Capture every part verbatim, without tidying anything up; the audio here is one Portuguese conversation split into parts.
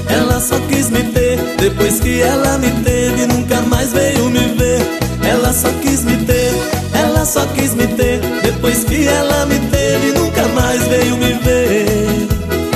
ela só quis me ter. Depois que ela me teve, nunca mais veio me ver. Ela só quis me ter, ela só quis me ter. Depois que ela me teve, nunca mais veio me ver.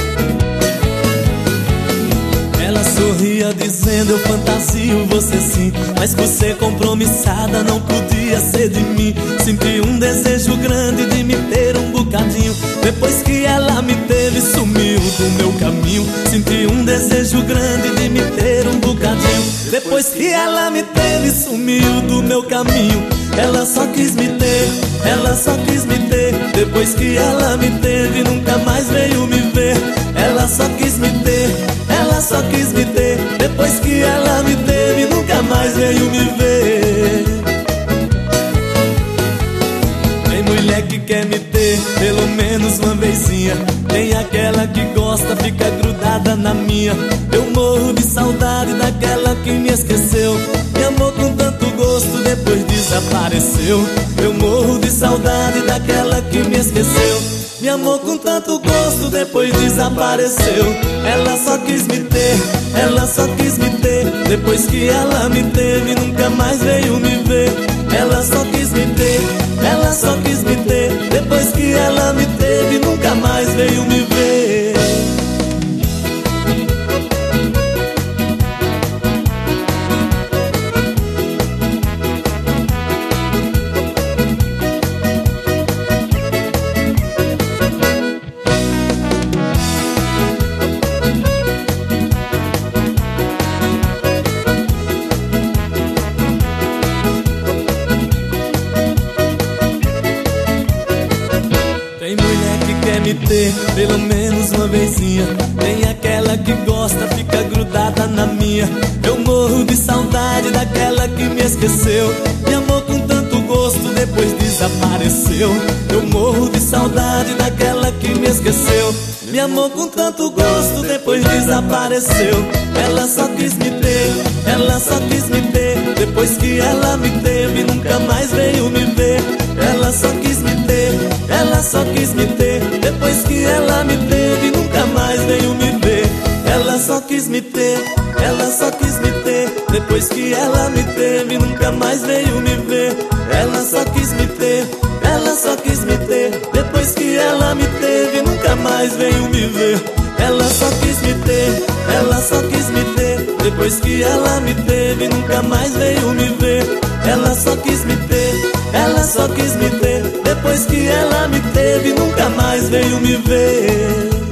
Ela sorria dizendo: eu fantasio você sim, mas por ser compromissada não podia ser de mim. Senti um desejo grande de me ter um bocadinho. Depois que ela me teve, sumiu do meu caminho. Senti um desejo grande de me ter um bocadinho. Depois que ela me teve, sumiu do meu caminho. Ela só quis me ter, ela só quis me ter. Depois que ela me teve, nunca mais veio me ver. Ela só quis me ter, ela só quis me ter. Depois que ela me teve, nunca mais veio me ver. Tem mulher que quer me ter pelo menos uma vezinha. Tem aquela que gosta, fica grudada na minha. Eu morro de saudade daquela que me esqueceu. Me amou com tanto gosto, depois desapareceu. Eu morro de saudade daquela que me esqueceu. Me amou com tanto gosto, depois desapareceu. Ela só quis me ter, ela só quis me ter. Depois que ela me teve, nunca mais veio me ver. Ela só quis me ter, ela só quis me ter. Depois que ela me teve, nunca mais veio me ver. Tem mulher que quer me ter pelo menos uma vezinha. Tem aquela que gosta, fica grudada na minha. Eu morro de saudade daquela que me esqueceu. Me amou com tanto gosto, depois desapareceu. Eu morro de saudade daquela que me esqueceu. Me amou com tanto gosto, depois desapareceu. Ela só quis me ter, ela só quis me ter. Depois que ela me teve, nunca mais veio me ver. Ela só quis me ter, ela só quis me ter. Depois que ela me teve, nunca mais veio me ver. Ela só quis me ter, ela só quis me ter. Depois que ela me teve, nunca mais veio me ver. Ela só quis me ter, ela só quis me ter. Depois que ela me teve, nunca mais veio me ver. Ela só quis me ter, ela só quis me ter. Depois que ela me teve, nunca mais veio me ver. Ela só quis me ter, ela só quis me ter. Depois que ela me teve, nunca mais veio me ver.